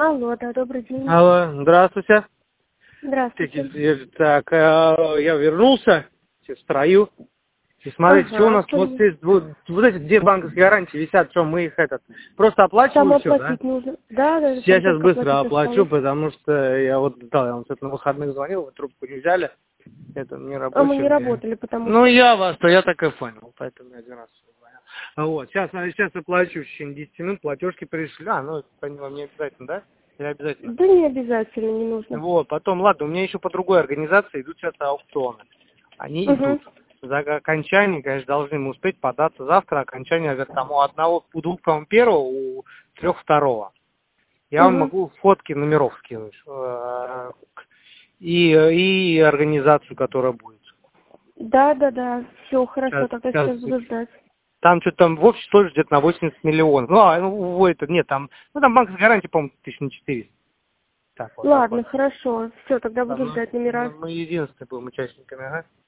Алло, да, добрый день. Алло, здравствуйте. Здравствуйте. Так, я вернулся, все в строю. И смотрите, что у нас вот здесь, вот эти две банковские гарантии висят, что мы их просто оплачиваем Там все, да? оплатить нужно. Да, да, Я там сейчас только быстро оплатить оплачу, осталось. потому что я вам на выходных звонил, вы трубку не взяли. Это не А мы рабочий не день. работали, потому Ну, что... я так и понял, поэтому я один раз звонил. Вот, сейчас оплачу, в течение 10 минут платежки пришли. Ну, это вам не обязательно, да? Или обязательно? Да не обязательно, не нужно. Вот, потом, ладно, у меня еще по другой организации идут сейчас аукционы. Они Угу, идут. За окончание, конечно, должны мы успеть податься завтра. Окончание, говорят, там у двух, по-моему, первого, у трех второго. Я вам угу. могу фотки номеров скинуть. И организацию, которая будет. Да, да, да. Все, хорошо, тогда Сейчас. сейчас буду ждать. Там что-то там в общей сложности где-то на 80 миллионов. Нет, там банк с гарантией, по-моему, 1400. Так вот. Ладно, хорошо. Все, тогда буду ждать номера. Мы единственные будем участниками, ага.